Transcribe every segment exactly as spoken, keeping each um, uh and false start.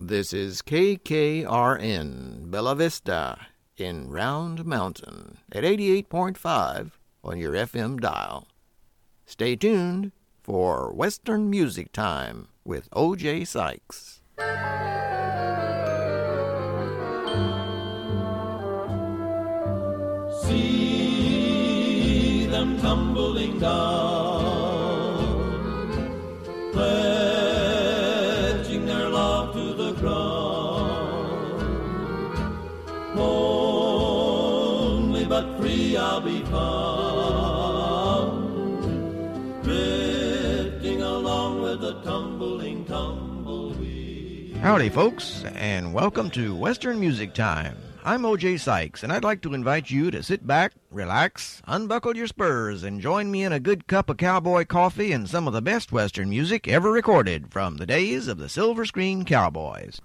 This is K K R N, Bella Vista, in Round Mountain, at eighty-eight point five on your F M dial. Stay tuned for Western Music Time with O J Sykes. See them tumbling down, pledging their love to the ground. Lonely but free I'll be found, drifting along with the tumbling tumbleweed. Howdy, folks, and welcome to Western Music Time. I'm O J Sykes, and I'd like to invite you to sit back, relax, unbuckle your spurs, and join me in a good cup of cowboy coffee and some of the best Western music ever recorded from the days of the Silver Screen Cowboys.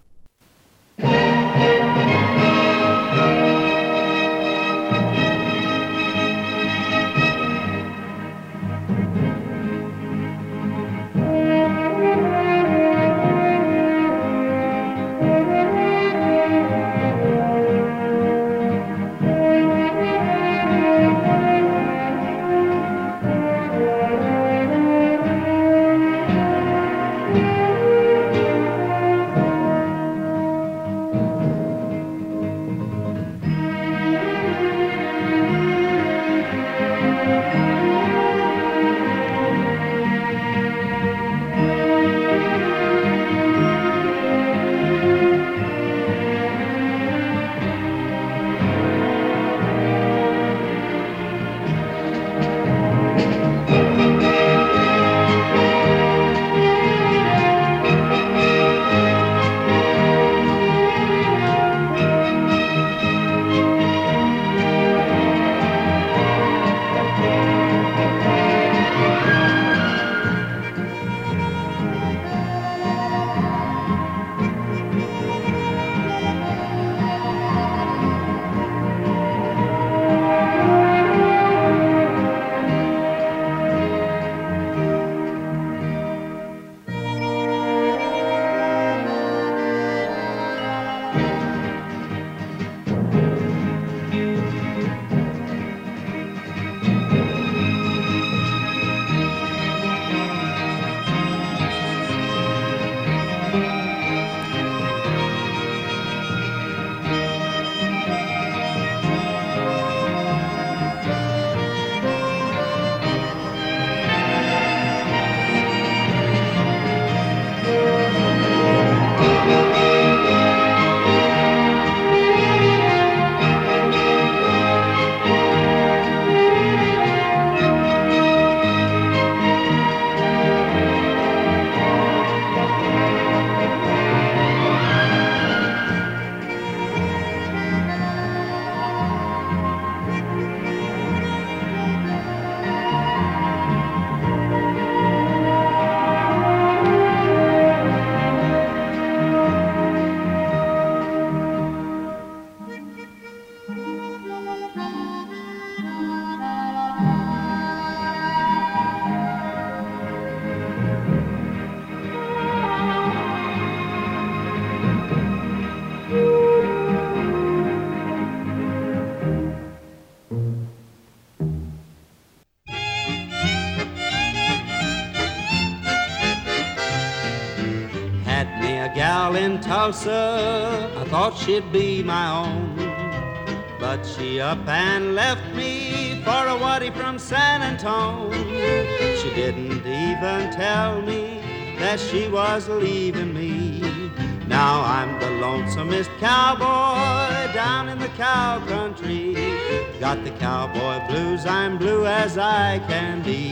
Tulsa, I thought she'd be my own, but she up and left me for a waddy from San Antone. She didn't even tell me that she was leaving me. Now I'm the lonesomest cowboy down in the cow country. Got the cowboy blues, I'm blue as I can be.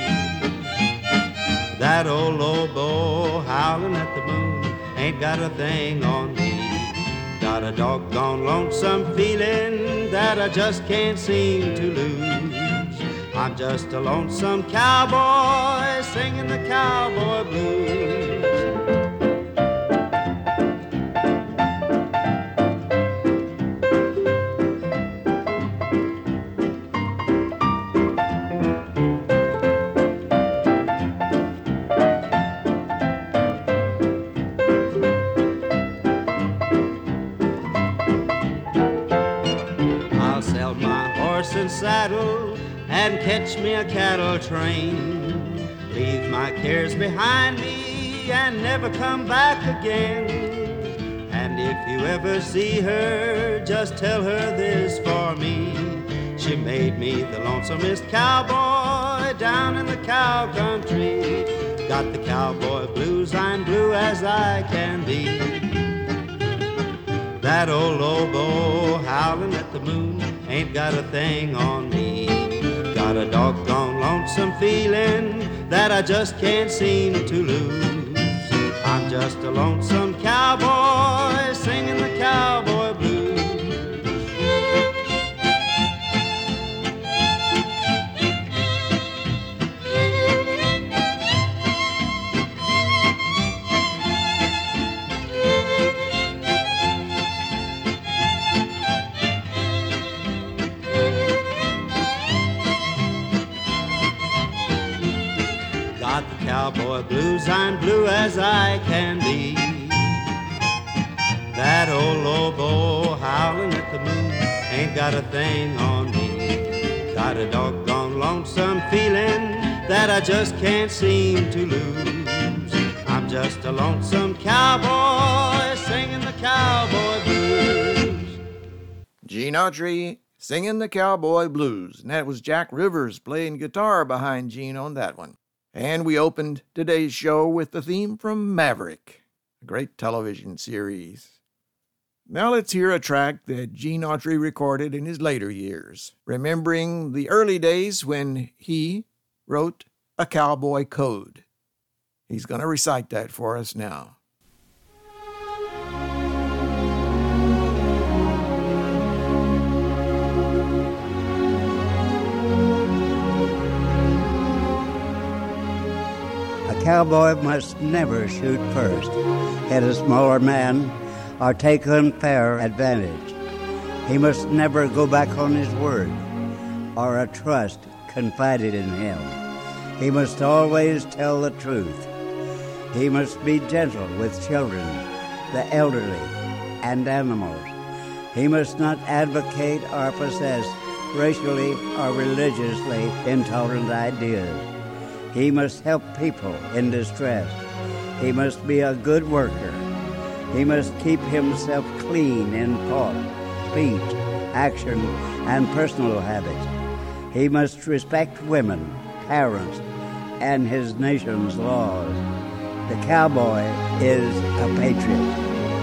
That old lobo howling at the moon ain't got a thing on me. Got a doggone lonesome feeling that I just can't seem to lose. I'm just a lonesome cowboy singing the cowboy blues. and saddle and catch me a cattle train. Leave my cares behind me and never come back again. And if you ever see her, just tell her this for me. She made me the lonesomest cowboy down in the cow country. Got the cowboy blues, I'm blue as I can be. That old lobo howling at the moon ain't got a thing on me. Got a doggone lonesome feeling that I just can't seem to lose. I'm just a lonesome cowboy singing the cowboy blues. Cowboy blues, I'm blue as I can be. That old lobo howling at the moon ain't got a thing on me. Got a doggone lonesome feeling that I just can't seem to lose. I'm just a lonesome cowboy singing the cowboy blues. Gene Autry singing the cowboy blues. And that was Jack Rivers playing guitar behind Gene on that one. And we opened today's show with the theme from Maverick, a great television series. Now let's hear a track that Gene Autry recorded in his later years, remembering the early days when he wrote a cowboy code. He's going to recite that for us now. A cowboy must never shoot first, hit a smaller man, or take unfair advantage. He must never go back on his word or a trust confided in him. He must always tell the truth. He must be gentle with children, the elderly, and animals. He must not advocate or possess racially or religiously intolerant ideas. He must help people in distress. He must be a good worker. He must keep himself clean in thought, speech, action, and personal habits. He must respect women, parents, and his nation's laws. The cowboy is a patriot.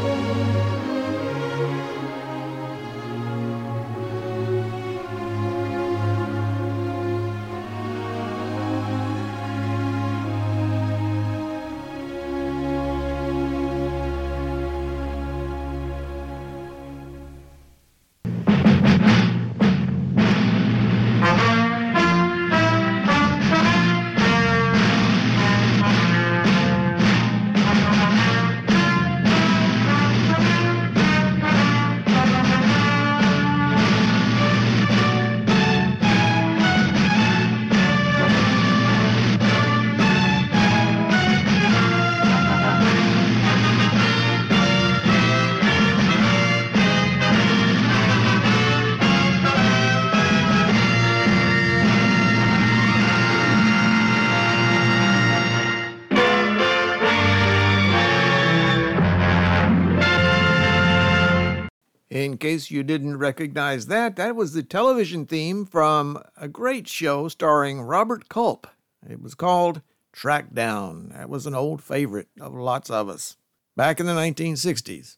In case you didn't recognize that, that was the television theme from a great show starring Robert Culp. It was called Track Down. That was an old favorite of lots of us back in the nineteen sixties.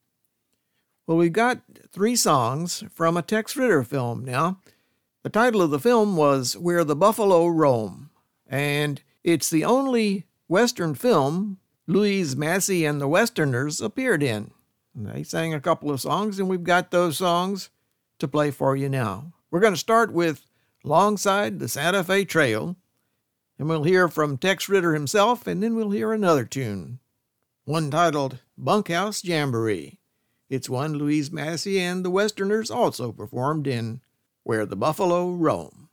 Well, we've got three songs from a Tex Ritter film now. The title of the film was Where the Buffalo Roam, and it's the only Western film Louise Massey and the Westerners appeared in. They sang a couple of songs, and we've got those songs to play for you now. We're going to start with Alongside the Santa Fe Trail, and we'll hear from Tex Ritter himself, and then we'll hear another tune, one titled Bunkhouse Jamboree. It's one Louise Massey and the Westerners also performed in Where the Buffalo Roam.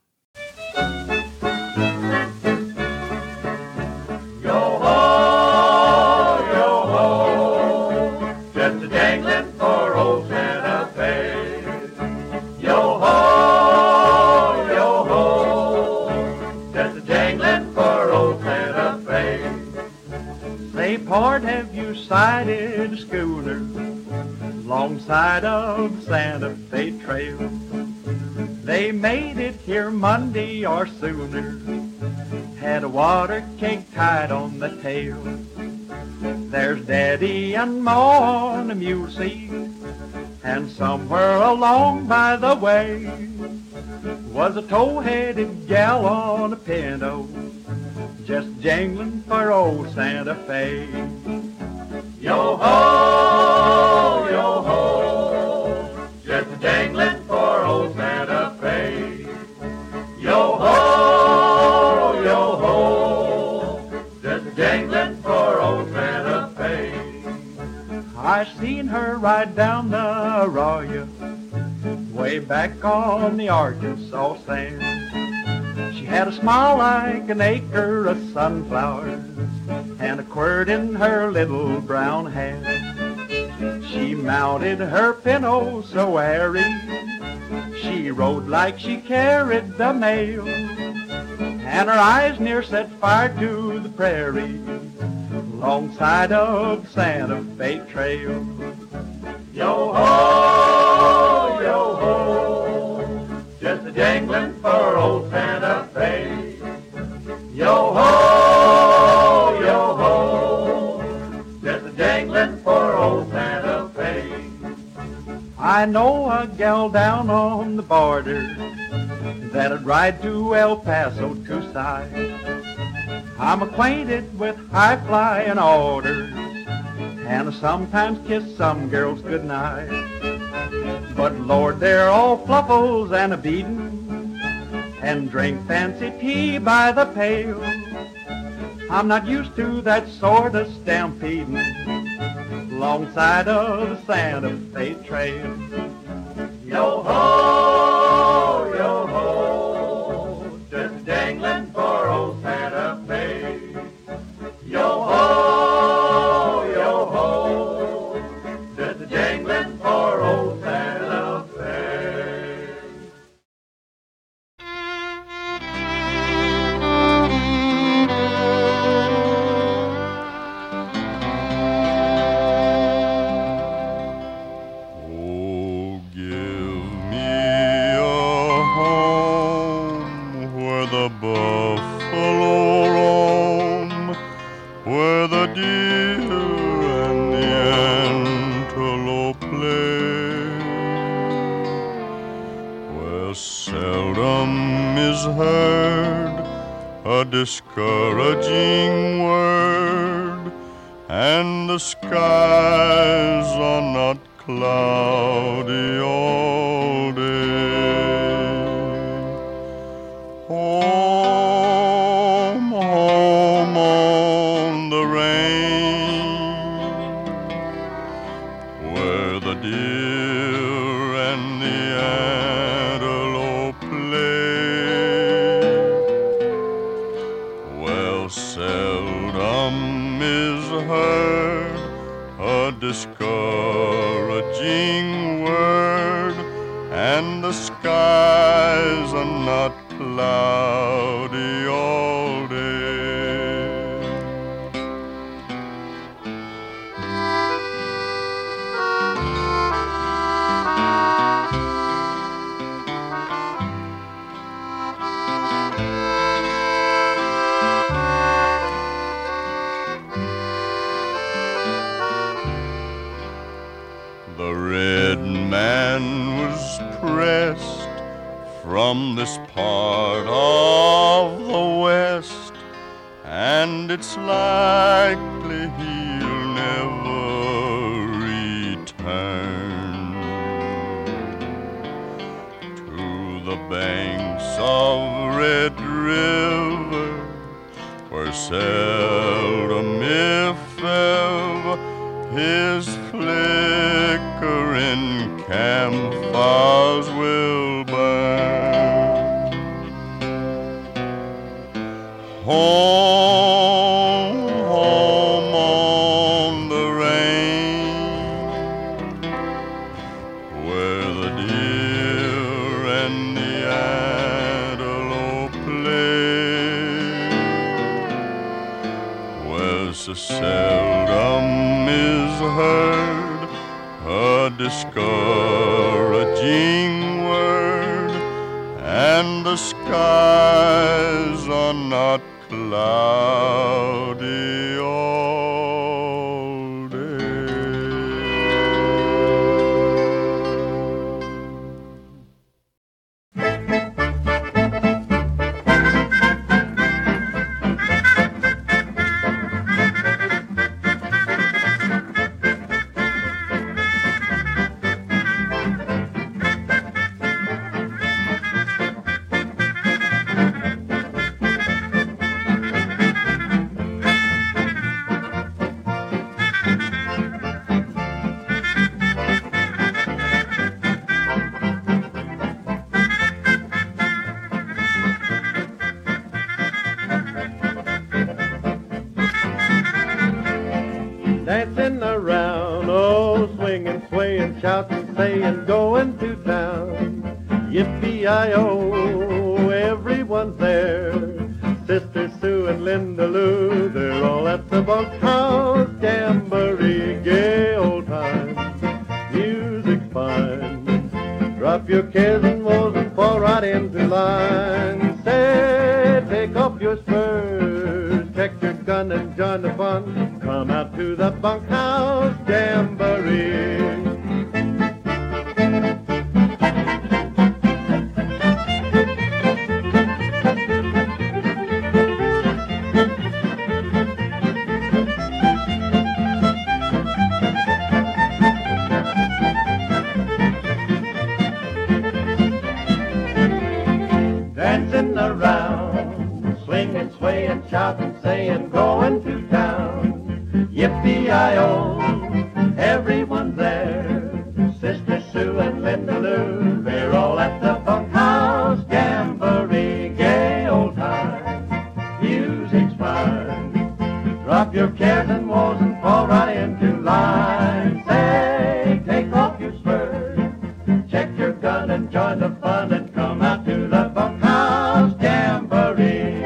Dangling for old Santa Fe. Yo ho, two-sided schooner alongside of the Santa Fe Trail. They made it here Monday or sooner, had a water keg tied on the tail. There's Daddy and Ma on a mule seat, and somewhere along by the way was a tow-headed gal on a pinto, just jangling for old Santa Fe. Yo-ho, yo-ho, just jangling for old Santa Fe. Yo-ho, yo-ho, just jangling for old Santa Fe. I seen her ride down the arroyo, way back on the Arkansas sand. She had a smile like an acre of sunflowers, and a quirt in her little brown hand. She mounted her pinto so airy, she rode like she carried the mail, and her eyes near set fire to the prairie, alongside of the Santa Fe Trail. Yo-ho, yo-ho, just a jangling for old Santa Fe. Yo-ho, yo-ho, just a jangling for old Santa Fe. I know a gal down on the border that'd ride to El Paso to sight. I'm acquainted with high-flying orders, and I sometimes kiss some girls goodnight. But Lord, they're all fluffles and a beatin', and drink fancy tea by the pail. I'm not used to that sort of stampeding alongside of the Santa Fe Trail. Yo-ho, yo-ho, just jangling for old Santa Fe. Yo-ho, yo-ho, just jangling for old Santa Fe. Oh, give me a home where the buffalo roam, where the deer and the antelope play, where seldom is heard a discouraging word, and the skies are not cloudy all day. Home, home on the range, where the deer and the antelope play. Well, seldom is heard a discouraging word, and the skies are not cloudy all day. The red man was pressed from this part of the West, and it's likely he'll never return to the banks of Red River, where seldom if ever his flickering campfires will burn. Home, home on the range, where the deer and the antelope play, where so seldom discouraging word, and the skies are not cloudy all day. Dancing around, oh, swinging, swaying, shouting, saying, going to town. Yippee-I-O, everyone's there. Sister Sue and Linda Lou, they're all at the bunkhouse jamboree. Gay old times, music's fine. Drop your cares and woes and fall right into line. Say, take off your spurs, check your gun and join the fun. Come out to the bunkhouse jamboree. Dancing around, swinging, swaying, shouting, saying, going to town. Yippee-I-O, everyone's there. Sister Sue and Linda Lou, they're all at the bunkhouse jamboree. Gay old time, music's fine. Drop your cares and woes and fall right into line. Say, take off your spurs, check your gun and join the fun and come out to the bunkhouse jamboree.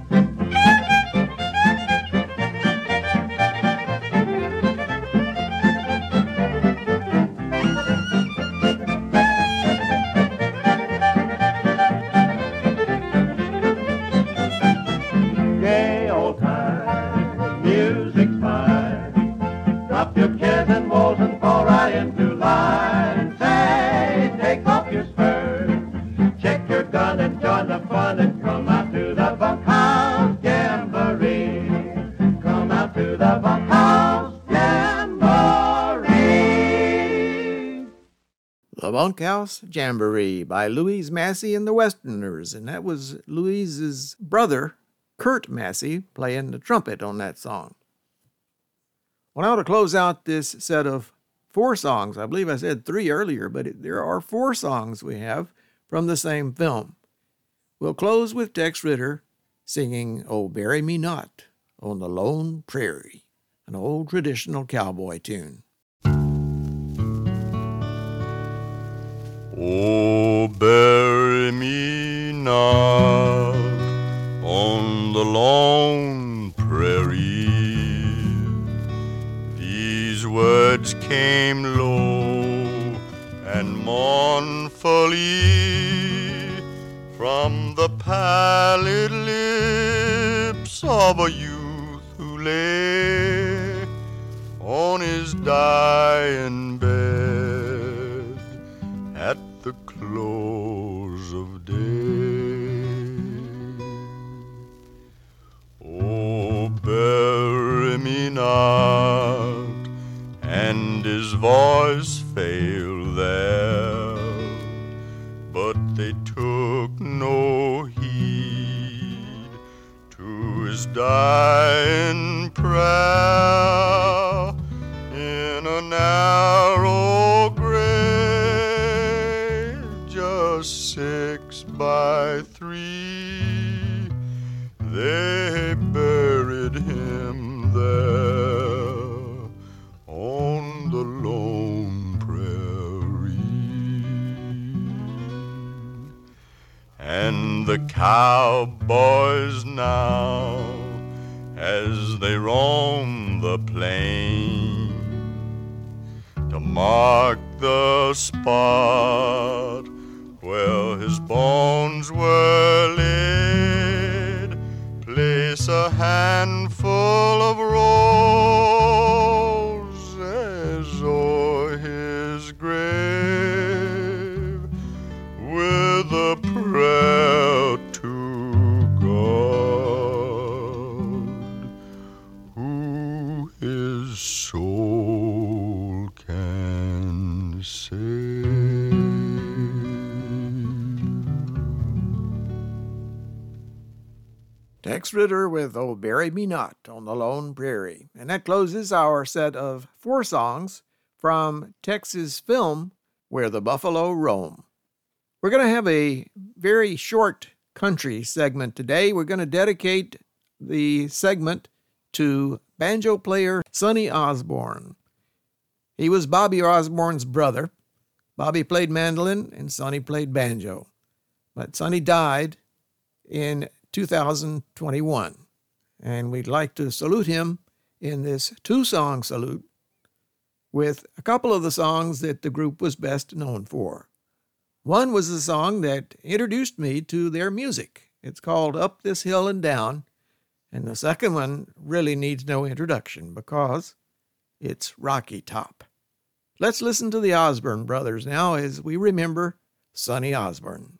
Gay old time, music's fine. Drop your cares and woes and fall right into line. Say, take off your spurs, check your gun and join the fun and come out to the bunkhouse jamboree. Come out to the bunkhouse jamboree. The Bunkhouse Jamboree by Louise Massey and the Westerners, and that was Louise's brother, Kurt Massey, playing the trumpet on that song. Well, now to close out this set of four songs, I believe I said three earlier, but it, there are four songs we have from the same film. We'll close with Tex Ritter singing "Oh, Bury Me Not" on the Lone Prairie, an old traditional cowboy tune. Oh, bury me not on the lone prairie. These words came low and mournfully from the pallid lips of a youth who lay on his dying bed at the close of day. Oh, bury me not, and his voice failed there, but they took no heed to his dying prayer in a narrow grave just six by three. They buried him there on the lone prairie. And the cowboys now, as they roam the plain, to to mark the spot where his bones were laid. Place a handful of roses o'er his grave with a prayer to God, who his soul can save. Tex Ritter with "Oh Bury Me Not" on the Lone Prairie. And that closes our set of four songs from Tex's film, Where the Buffalo Roam. We're going to have a very short country segment today. We're going to dedicate the segment to banjo player Sonny Osborne. He was Bobby Osborne's brother. Bobby played mandolin and Sonny played banjo. But Sonny died in two thousand twenty-one, and we'd like to salute him in this two-song salute with a couple of the songs that the group was best known for. One was the song that introduced me to their music. It's called Up This Hill and Down, and the second one really needs no introduction because it's Rocky Top. Let's listen to the Osborne brothers now as we remember Sonny Osborne.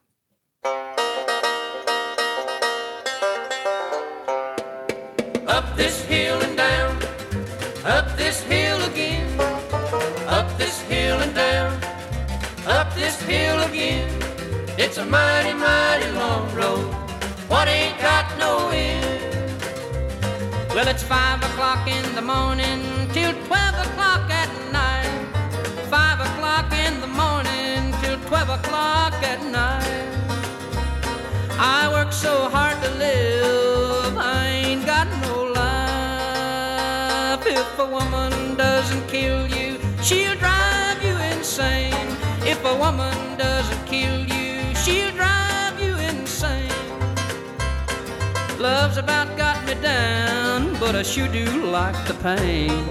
Up this hill and down, up this hill again, up this hill and down, up this hill again. It's a mighty, mighty long road, what ain't got no end. Well, it's five o'clock in the morning till twelve o'clock at night. Five o'clock in the morning till twelve o'clock at night. I work so hard to live, I ain't got no life. If a woman doesn't kill you, she'll drive you insane. If a woman doesn't kill you, she'll drive you insane. Love's about got me down, but I sure do like the pain.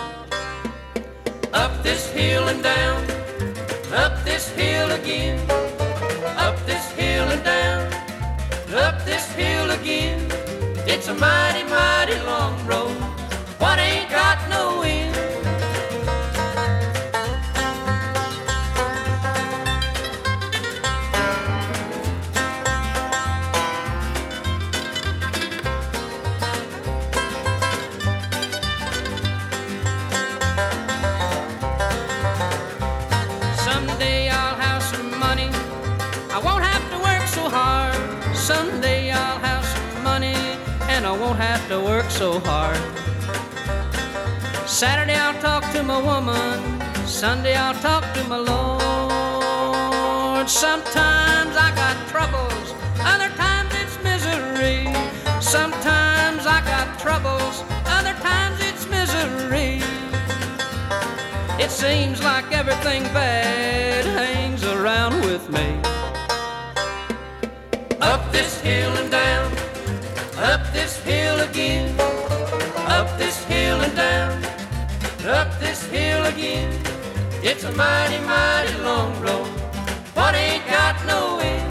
Up this hill and down, up this hill again, up this hill and down, up this hill again. It's a mighty, mighty long road, what ain't got no end. Someday I'll have some money, I won't have to work so hard. Someday I'll have some money, and I won't have to work so hard. Saturday I'll talk to my woman, Sunday I'll talk to my Lord. Sometimes I got troubles, other times it's misery. Sometimes I got troubles, other times it's misery. It seems like everything bad hangs around with me. Up this hill and down, up this hill again, up this hill and down, up this hill again. It's a mighty, mighty long road, what ain't got no end.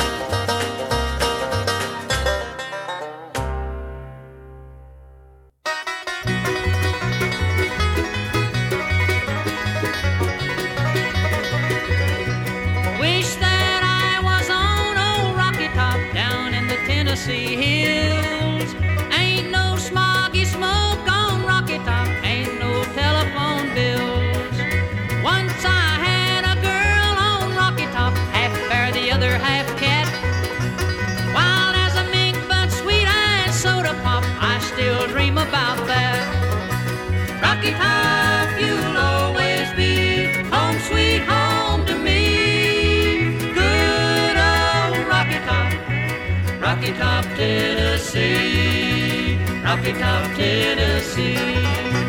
Wish that I was on old Rocky Top down in the Tennessee hills. Ain't no smoggy smoke on Rocky Top, ain't no telephone bills. Once I had a girl on Rocky Top, half bear, the other half cat. Wild as a mink, but sweet as soda pop, I still dream about that. Rocky Top, you'll always be home sweet home to me. Good old Rocky Top, Rocky Top, Tennessee, Rocky Top, Tennessee.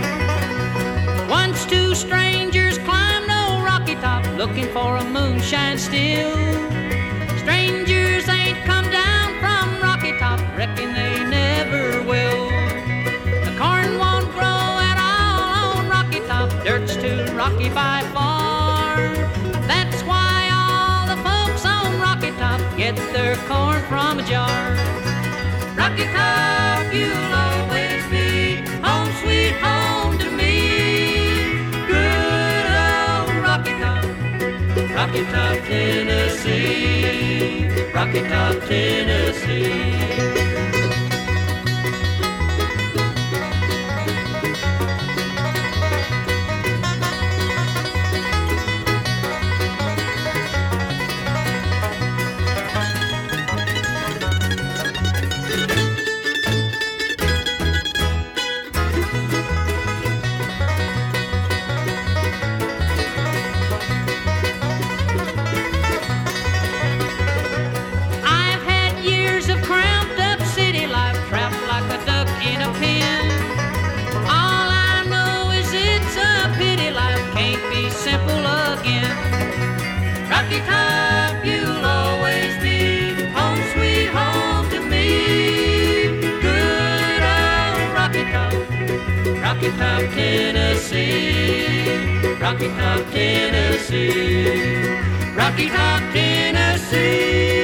Once two strangers climbed old Rocky Top, looking for a moonshine still. Strangers ain't come down from Rocky Top, reckon they never will. The corn won't grow at all on Rocky Top, dirt's too rocky by far. barn. That's why all the folks on Rocky Top get their corn from a jar. Rocky Top, you'll always be home sweet home to me. Good old Rocky Top, Rocky Top, Tennessee. Rocky Top, Tennessee. Rocky Top, you'll always be home sweet home to me. Good old Rocky Top, Rocky Top, Tennessee. Rocky Top, Tennessee. Rocky Top, Tennessee.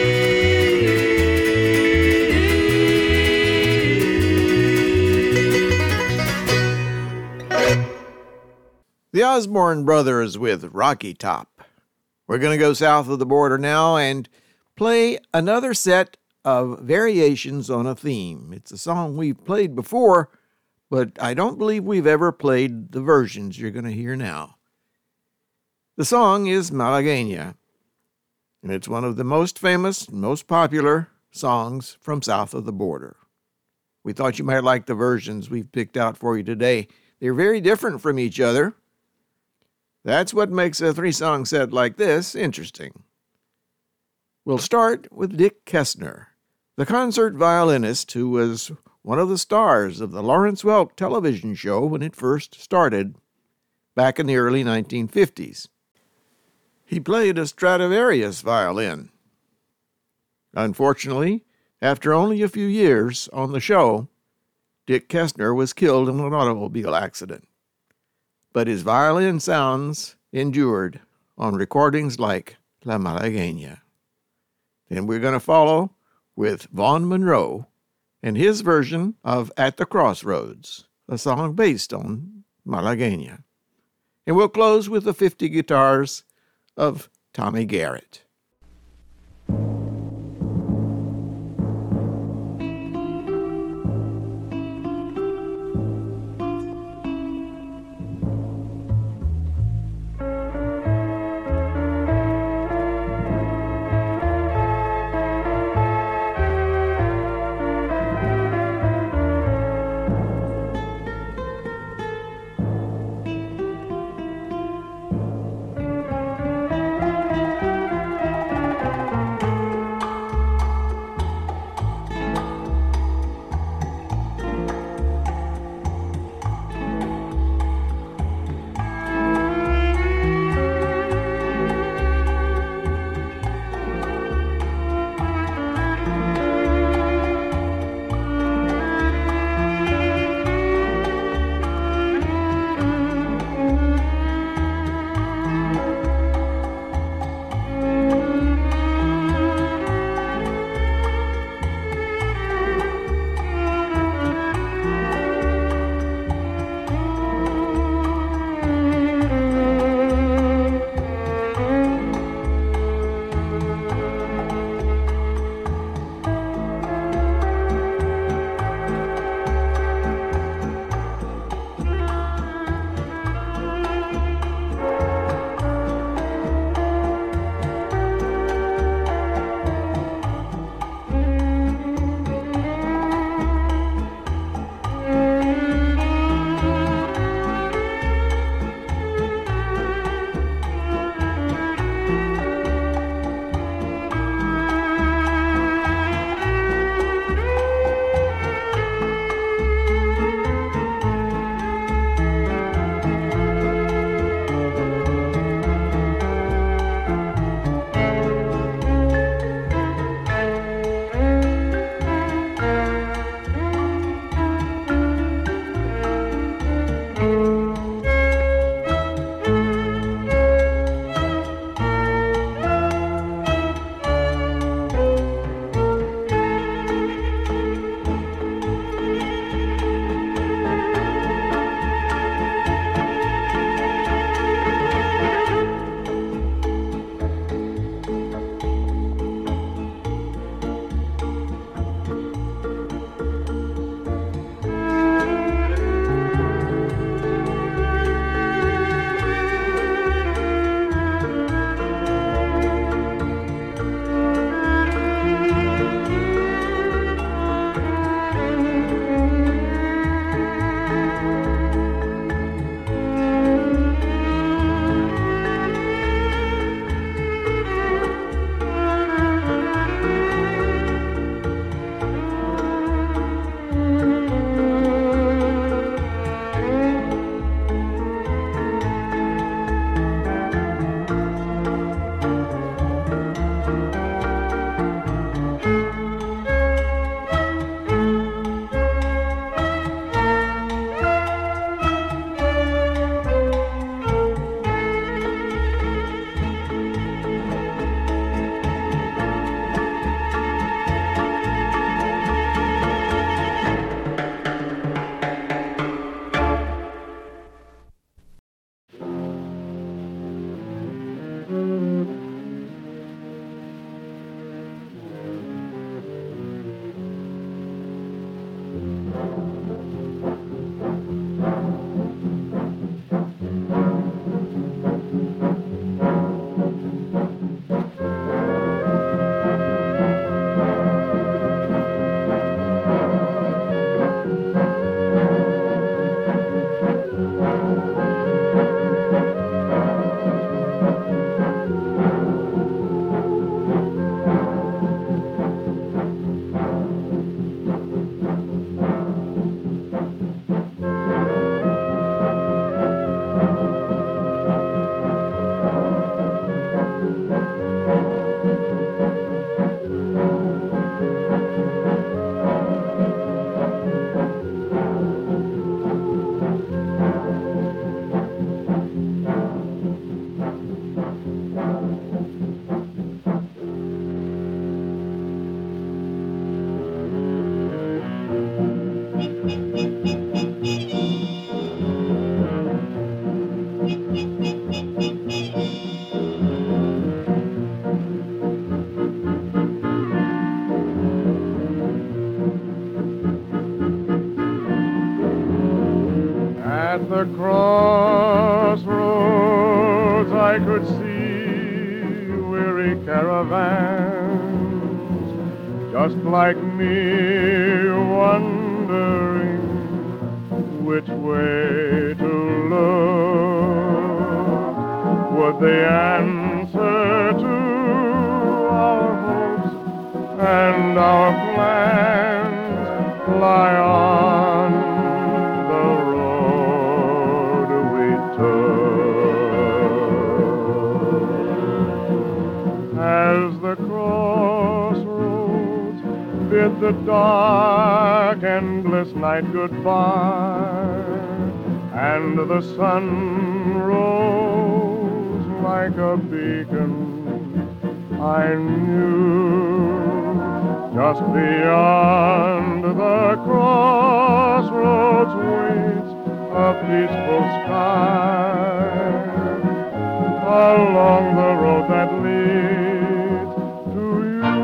The Osborne Brothers with Rocky Top. We're going to go south of the border now and play another set of variations on a theme. It's a song we've played before, but I don't believe we've ever played the versions you're going to hear now. The song is Malagueña, and it's one of the most famous and most popular songs from south of the border. We thought you might like the versions we've picked out for you today. They're very different from each other. That's what makes a three-song set like this interesting. We'll start with Dick Kessner, the concert violinist who was one of the stars of the Lawrence Welk television show when it first started back in the early nineteen fifties. He played a Stradivarius violin. Unfortunately, after only a few years on the show, Dick Kessner was killed in an automobile accident. But his violin sounds endured on recordings like La Malagueña. Then we're going to follow with Vaughn Monroe and his version of At the Crossroads, a song based on Malagueña. And we'll close with the fifty guitars of Tommy Garrett. At the crossroads I could see weary caravans, just like me, wondering which way to look. Would they answer to our hopes and our plans lie on the road we took? As the crossroads bid the dark, endless night goodbye, and the sun rose like a beacon, I knew just beyond the crossroads waits a peaceful sky. Along the road that leads to you.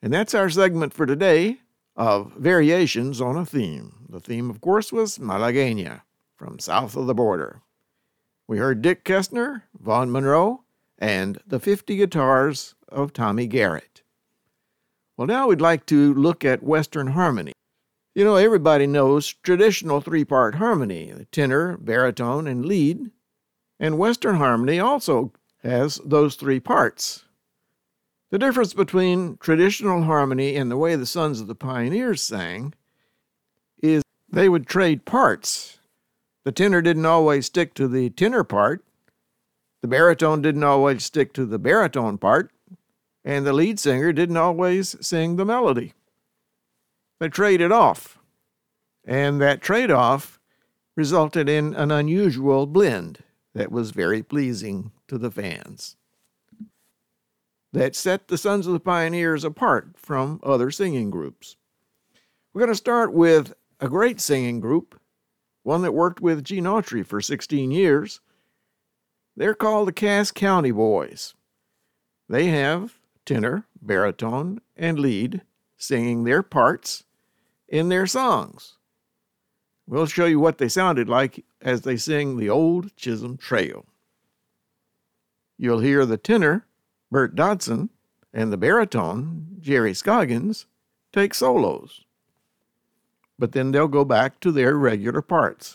And that's our segment for today of variations on a theme. The theme, of course, was Malagueña, from south of the border. We heard Dick Kestner, Vaughn Monroe, and the fifty guitars of Tommy Garrett. Well, now we'd like to look at Western harmony. You know, everybody knows traditional three-part harmony, tenor, baritone, and lead. And Western harmony also has those three parts. The difference between traditional harmony and the way the Sons of the Pioneers sang is they would trade parts. The tenor didn't always stick to the tenor part, the baritone didn't always stick to the baritone part, and the lead singer didn't always sing the melody. They traded off, and that trade-off resulted in an unusual blend that was very pleasing to the fans. That set the Sons of the Pioneers apart from other singing groups. We're going to start with a great singing group, one that worked with Gene Autry for sixteen years. They're called the Cass County Boys. They have tenor, baritone, and lead singing their parts in their songs. We'll show you what they sounded like as they sing the Old Chisholm Trail. You'll hear the tenor, Bert Dodson, and the baritone, Jerry Scoggins, take solos. But then they'll go back to their regular parts.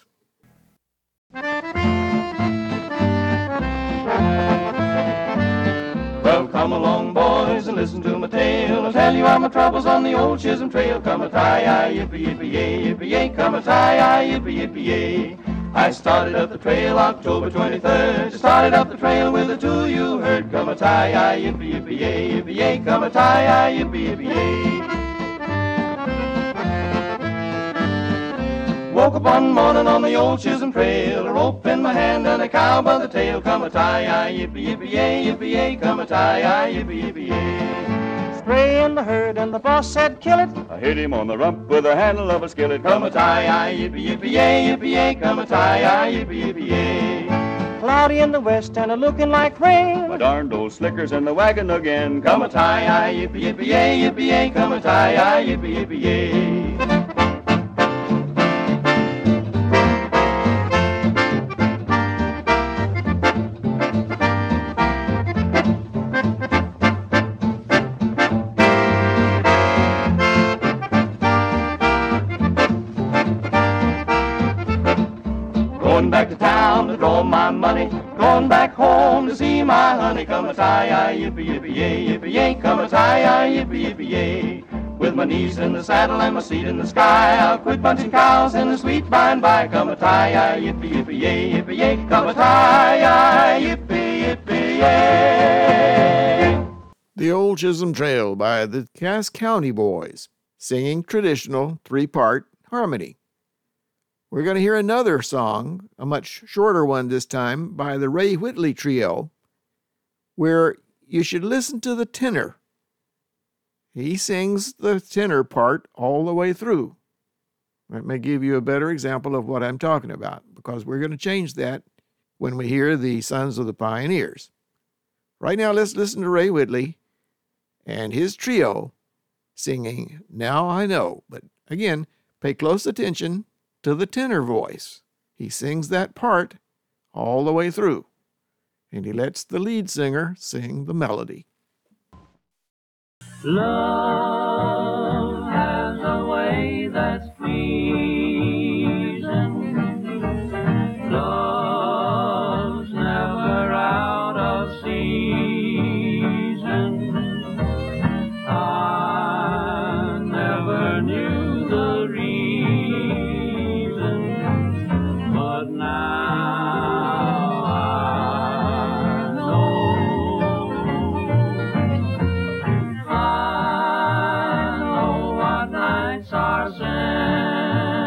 Well, come along, boys, and listen to my tale. I'll tell you all my troubles on the old Chisholm Trail. Come a tie-yi, yippee, yippee, yay, yippee, yay. Come a tie-yi, yippee, yippee, yay. I started up the trail October twenty-third. I started up the trail with the two you heard. Come a tie-yi, yippee, yippee, yay, yippee, yay. Come a tie-yi, yippee, yippee, yay. Woke up one morning on the old Chisholm Trail, a rope in my hand and a cow by the tail. Come a tie-yi, yippee, yippee, yay, yippee, yay. Come a tie-yi, yippee, yippee, yay. Stray in the herd and the boss said kill it. I hit him on the rump with the handle of a skillet. Come a tie-yi, yippee, yippee, yay, yippee, yay. Come a tie-yi, yippee, yippee, yay. Cloudy in the west and a looking like rain. My darned old slicker's in the wagon again. Come a tie-yi, yippee, yippee, yay, yippee, yay. Come a tie-yi, yippee, yippee, yay. Going back to town to draw my money, going back home to see my honey. Come a tie-yi, yippee, yippee, yay, yippee, yay. Come a tie-yi, yippee, yippee, yay. With my knees in the saddle and my seat in the sky, I'll quit bunching cows in the sweet by and by. Come a tie-yi, yippee, yippee, yay, yippee, yay. Come a tie-yi, yippee, yippee, yay. The Old Chisholm Trail by the Cass County Boys, singing traditional three-part harmony. We're going to hear another song, a much shorter one this time, by the Ray Whitley Trio, where you should listen to the tenor. He sings the tenor part all the way through. That may give you a better example of what I'm talking about, because we're going to change that when we hear the Sons of the Pioneers. Right now, let's listen to Ray Whitley and his trio singing Now I Know. But again, pay close attention to the tenor voice. He sings that part all the way through, and he lets the lead singer sing the melody. Love has a way that's pleasing. Love's never out of season. I never knew the reason, but now I know. I know what nights are sent.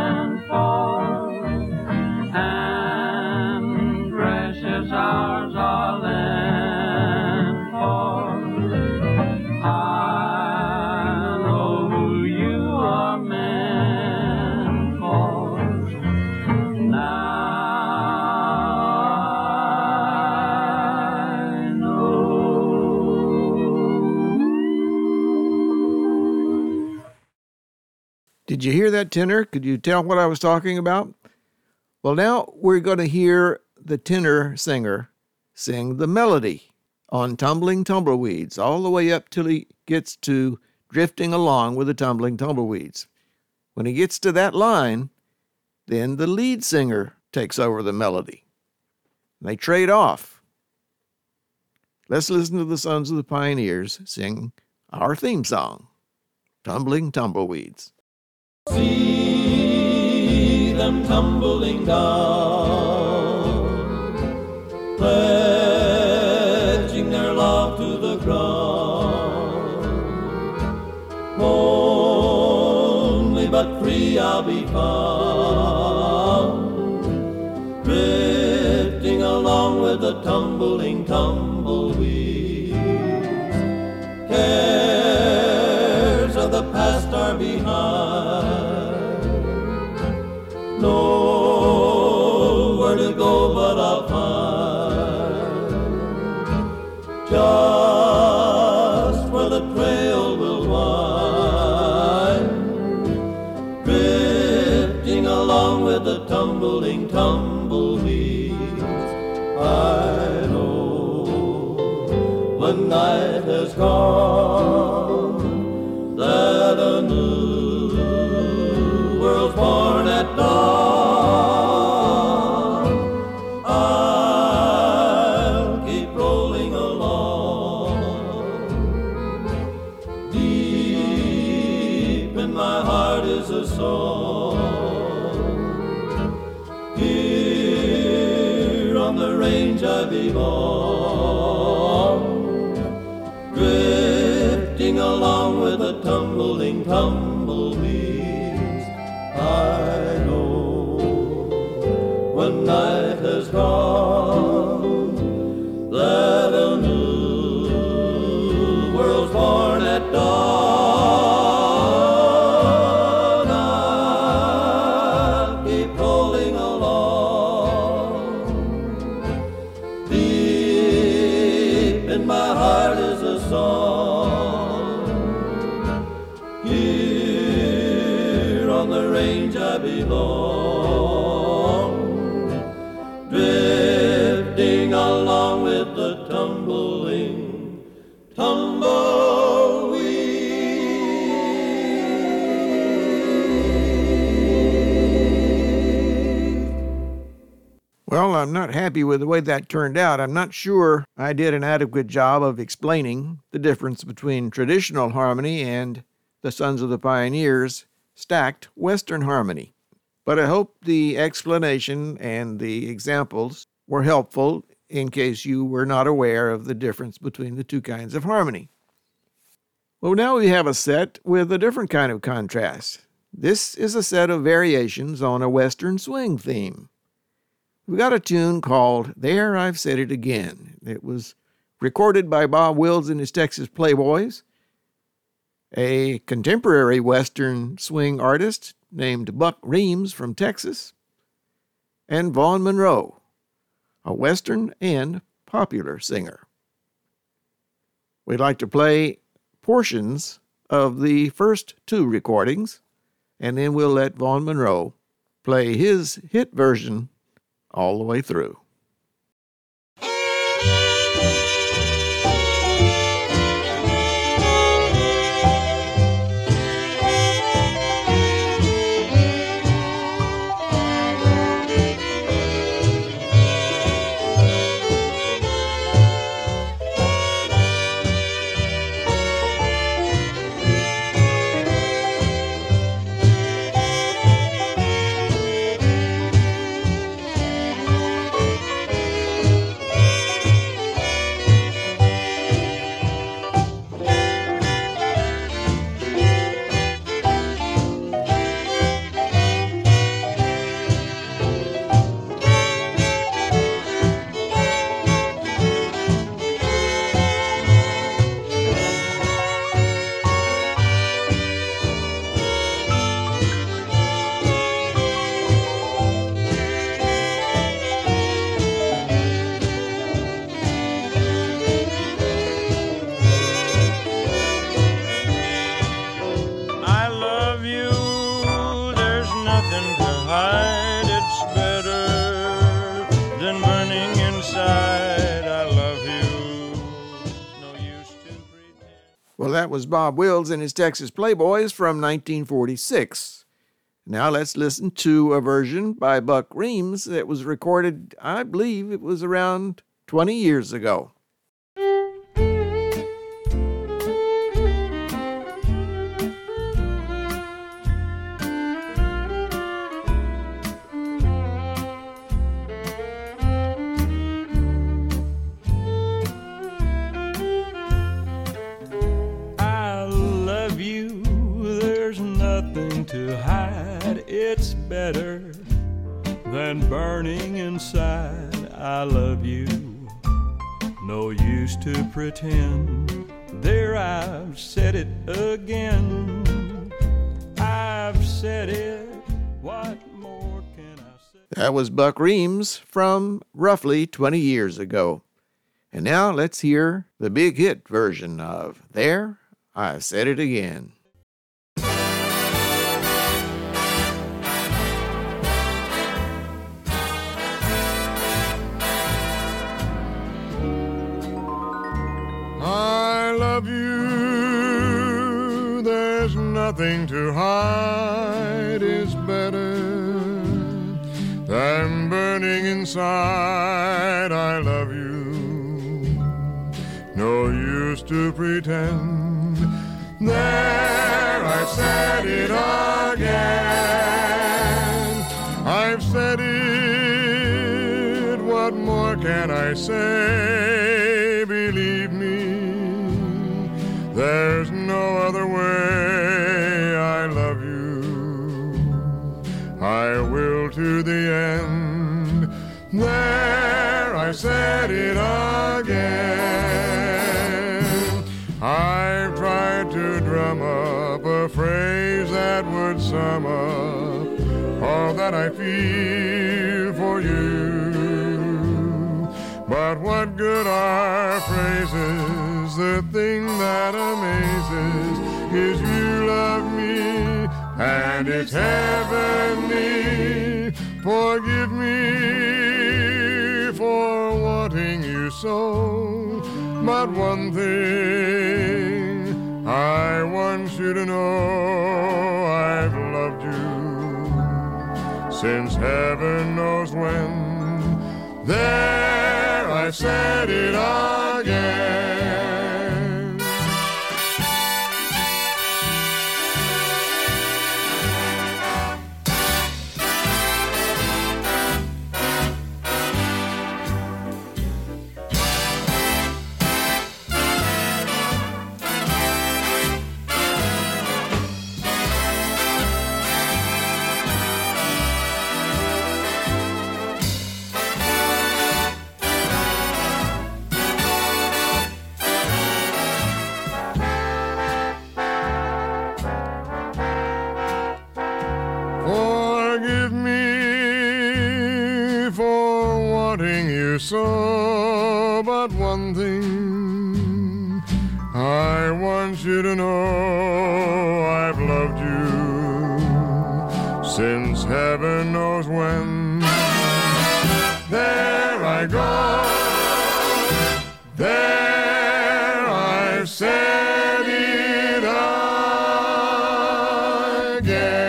Did you hear that tenor? Could you tell what I was talking about? Well, now we're going to hear the tenor singer sing the melody on Tumbling Tumbleweeds, all the way up till he gets to Drifting Along with the Tumbling Tumbleweeds. When he gets to that line, then the lead singer takes over the melody. They trade off. Let's listen to the Sons of the Pioneers sing our theme song, Tumbling Tumbleweeds. See them tumbling down, pledging their love to the ground. Lonely but free I'll be found, drifting along with the tumbling tumbleweeds. Cares of the past are behind, nowhere to go but I'll find just where the trail will wind, drifting along with the tumbling tumbleweeds. I know when night has gone that a new world's born at dawn. I'll keep rolling along. Deep in my heart is a song. Here on the range I belong, drifting along with the tumbling tumbleweeds. I know when night has gone that a new world's born at dawn. I'll keep rolling along. Deep in my heart is a song. Here on the range I belong, drifting along with the tumbling tumbleweeds. Well, I'm not happy with the way that turned out. I'm not sure I did an adequate job of explaining the difference between traditional harmony and the Sons of the Pioneers' stacked Western harmony. But I hope the explanation and the examples were helpful in case you were not aware of the difference between the two kinds of harmony. Well, now we have a set with a different kind of contrast. This is a set of variations on a Western swing theme. We got a tune called There I've Said It Again. It was recorded by Bob Wills and his Texas Playboys, a contemporary Western swing artist named Buck Reams from Texas, and Vaughn Monroe, a Western and popular singer. We'd like to play portions of the first two recordings, and then we'll let Vaughn Monroe play his hit version all the way through. Well, that was Bob Wills and his Texas Playboys from nineteen forty-six. Now let's listen to a version by Buck Reams that was recorded, I believe it was around twenty years ago. To hide, it's better than burning inside. I love you, no use to pretend. There, I've said it again. I've said it, what more can I say? That was Buck Reams from roughly twenty years ago. And now let's hear the big hit version of There, I Said It Again. I love you, there's nothing to hide. It's better than burning inside. I love you, no use to pretend. There, I've said it again. I've said it, what more can I say? Believe me, there's no other way. I love you, I will to the end. There, I said it again. I've tried to drum up a phrase that would sum up all that I feel for you. But what good are phrases? The thing that amazes is you love me, and it's heavenly. Forgive me for wanting you so, but one thing I want you to know, I've loved you since heaven knows when. There, I said it again. So, but one thing I want you to know, I've loved you since heaven knows when. There I go, there I've said it again.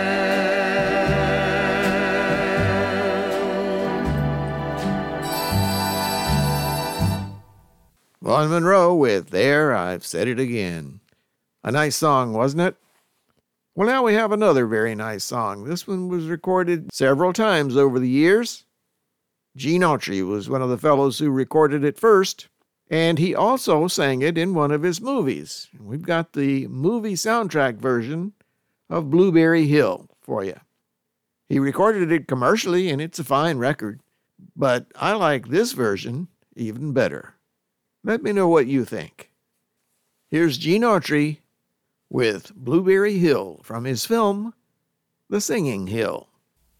Vaughn Monroe with There, I've Said It Again. A nice song, wasn't it? Well, now we have another very nice song. This one was recorded several times over the years. Gene Autry was one of the fellows who recorded it first, and he also sang it in one of his movies. We've got the movie soundtrack version of Blueberry Hill for you. He recorded it commercially, and it's a fine record, but I like this version even better. Let me know what you think. Here's Gene Autry with Blueberry Hill from his film, The Singing Hill.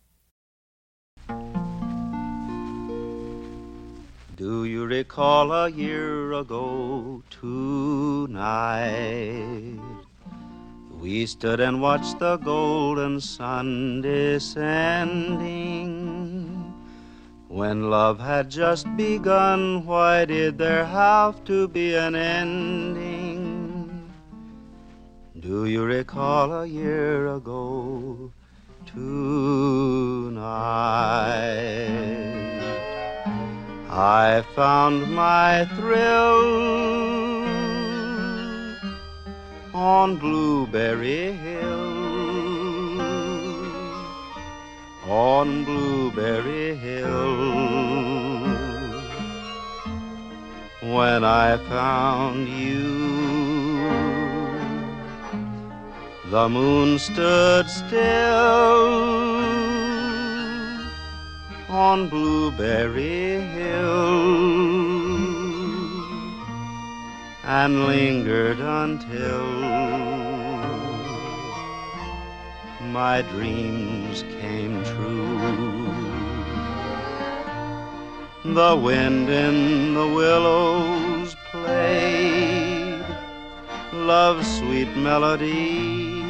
Do you recall a year ago tonight? We stood and watched the golden sun descending. When love had just begun, why did there have to be an ending? Do you recall a year ago tonight? I found my thrill on Blueberry Hill, on Blueberry Hill. When I found you, the moon stood still on Blueberry Hill and lingered until my dreams came true. The wind in the willows played love's sweet melody,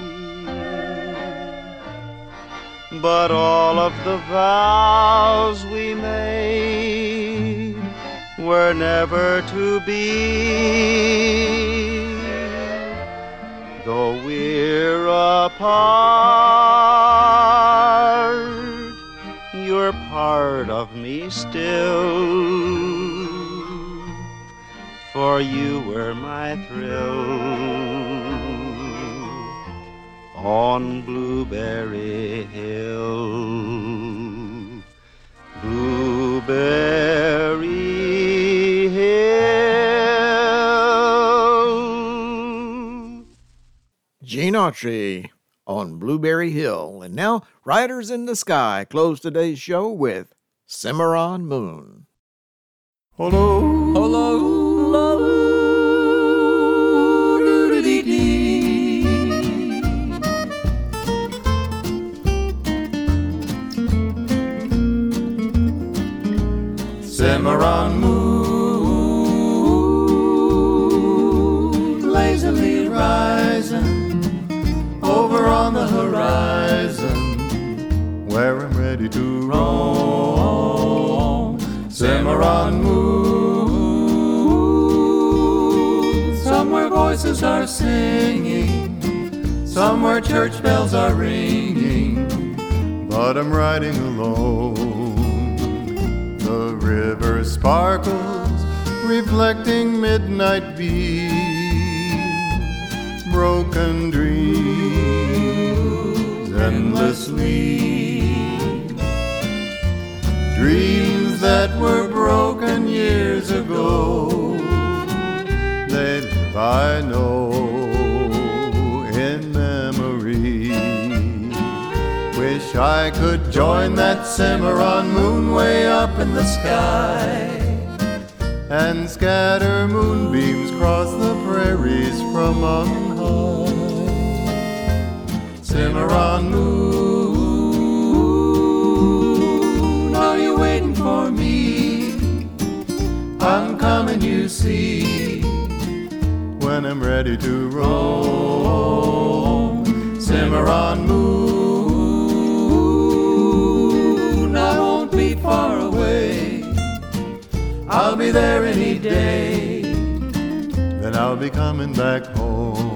but all of the vows we made were never to be. Though we're apart, you're part of me still, for you were my thrill on Blueberry Hill. Blueberry Hill. Gene Autry on Blueberry Hill. And now, Riders in the Sky close today's show with Cimarron Moon. Hello, hello, hello, doo-dee-dee. Cimarron moon, lazily rising over on the horizon, where I'm ready to roam. Cimarron moon, somewhere voices are singing, somewhere church bells are ringing, but I'm riding alone. The river sparkles, reflecting midnight beams, broken dreams endlessly, dreams that were broken years ago. They live, I know, in memory. Wish I could join that Cimarron moon way up in the sky and scatter moonbeams across the prairies from on high. Cimarron moon, are you waiting for me? I'm coming, you see, when I'm ready to roam. Cimarron moon, I won't be far away, I'll be there any day, then I'll be coming back home.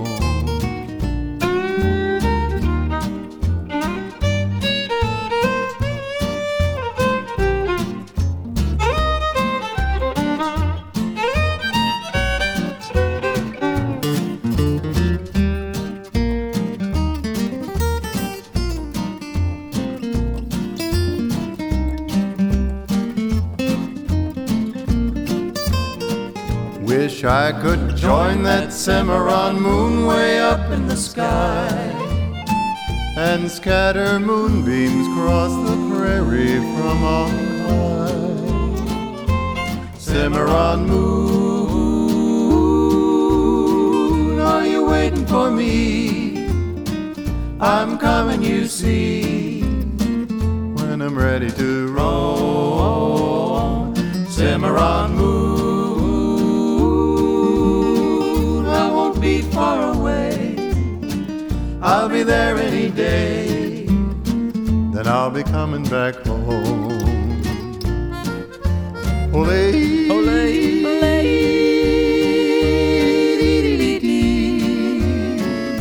Wish I could join that Cimarron moon way up in the sky and scatter moonbeams across the prairie from on high. Cimarron moon, are you waiting for me? I'm coming, you see, when I'm ready to roam. Cimarron moon, I won't be far away, I'll be there any day, then I'll be coming back home. Olé, olé, olé,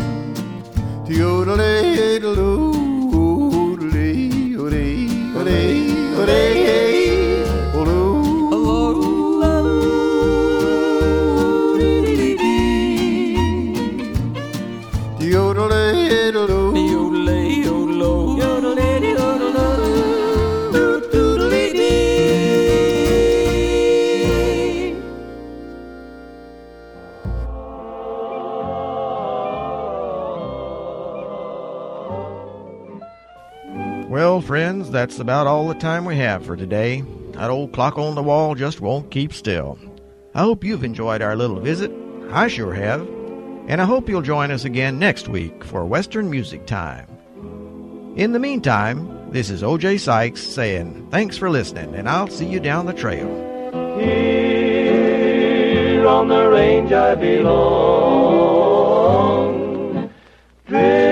Well, friends, that's about all the time we have for today. That old clock on the wall just won't keep still. I hope you've enjoyed our little visit. I sure have. And I hope you'll join us again next week for Western Music Time. In the meantime, this is O J Sykes saying thanks for listening, and I'll see you down the trail. Here on the range I belong.